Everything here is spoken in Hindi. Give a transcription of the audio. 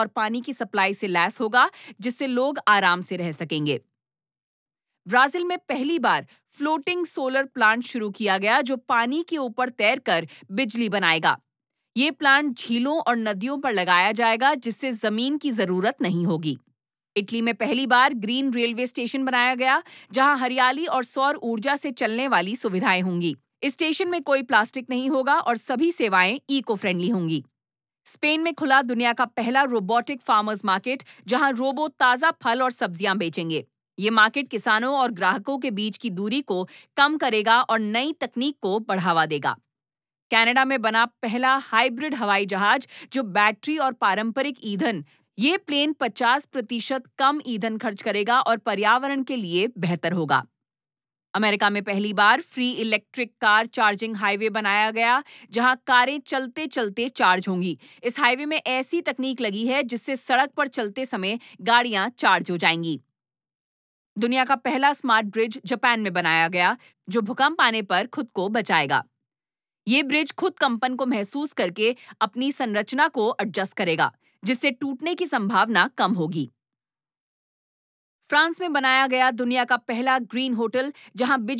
और पानी की सप्लाई से लैस होगा, जिससे लोग आराम से रह सकेंगे। ब्राजील में पहली बार फ्लोटिंग सोलर प्लांट शुरू किया गया, जो पानी के ऊपर तैरकर बिजली बनाएगा। ये प्लांट झीलों और नदियों पर लगाया जाएगा, जिससे जमीन की जरूरत नहीं होगी। इटली में पहली बार ग्रीन रेलवे स्टेशन बनाया गया, जहां हरियाली और सौर ऊर्जा से चलने वाली सुविधाएं होंगी। इस स्टेशन में कोई प्लास्टिक नहीं होगा और सभी सेवाएं इको फ्रेंडली होंगी। स्पेन में खुला दुनिया का पहला रोबोटिक फार्मर्स मार्केट, जहां रोबो ताजा फल और सब्जियां बेचेंगे। ये मार्केट किसानों और ग्राहकों के बीच की दूरी को कम करेगा और नई तकनीक को बढ़ावा देगा। कनाडा में बना पहला हाइब्रिड हवाई जहाज, जो बैटरी और पारंपरिक ईंधन, ये प्लेन 50% कम ईंधन खर्च करेगा और पर्यावरण के लिए बेहतर होगा। अमेरिका में पहली बार free electric car charging highway बनाया गया, जहां कारें चलते चलते चार्ज होंगी। इस हाईवे में ऐसी तकनीक लगी है जिससे सड़क पर चलते समय गाड़ियां चार्ज हो जाएंगी। दुनिया का पहला स्मार्ट ब्रिज जापान में बनाया गया, जो भूकंप आने पर खुद को बचाएगा। ये ब्रिज खुद कंपन को महसूस करके अपनी संरचना को एडजस्ट करेगा, जिससे टूटने की संभावना कम होगी। फ्रांस में बनाया गया दुनिया का पहला ग्रीन होटल, जहां बिजली